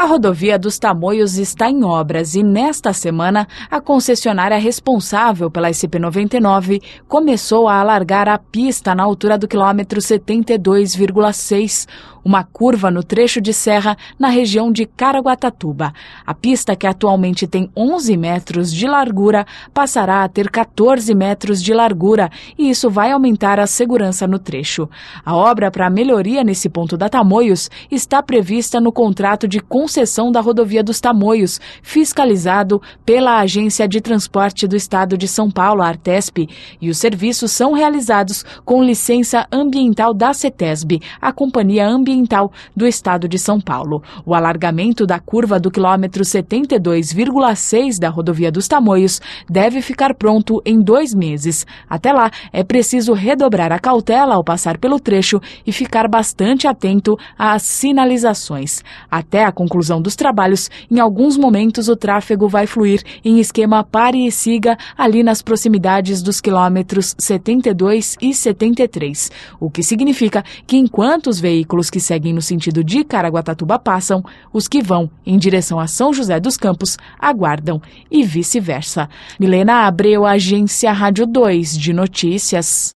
A rodovia dos Tamoios está em obras e, nesta semana, a concessionária responsável pela SP-99 começou a alargar a pista na altura do quilômetro 72,6, uma curva no trecho de serra na região de Caraguatatuba. A pista, que atualmente tem 11 metros de largura, passará a ter 14 metros de largura e isso vai aumentar a segurança no trecho. A obra para melhoria nesse ponto da Tamoios está prevista no contrato de concessão da rodovia dos Tamoios, fiscalizado pela Agência de Transporte do Estado de São Paulo, a Artesp, e os serviços são realizados com licença ambiental da CETESB, a Companhia Ambiental do Estado de São Paulo. O alargamento da curva do quilômetro 72,6 da rodovia dos Tamoios deve ficar pronto em 2 meses. Até lá, é preciso redobrar a cautela ao passar pelo trecho e ficar bastante atento às sinalizações. Até a conclusão dos trabalhos, em alguns momentos o tráfego vai fluir em esquema pare e siga ali nas proximidades dos quilômetros 72 e 73, o que significa que enquanto os veículos que seguem no sentido de Caraguatatuba passam, os que vão em direção a São José dos Campos aguardam e vice-versa. Milena Abreu, Agência Rádio 2 de Notícias.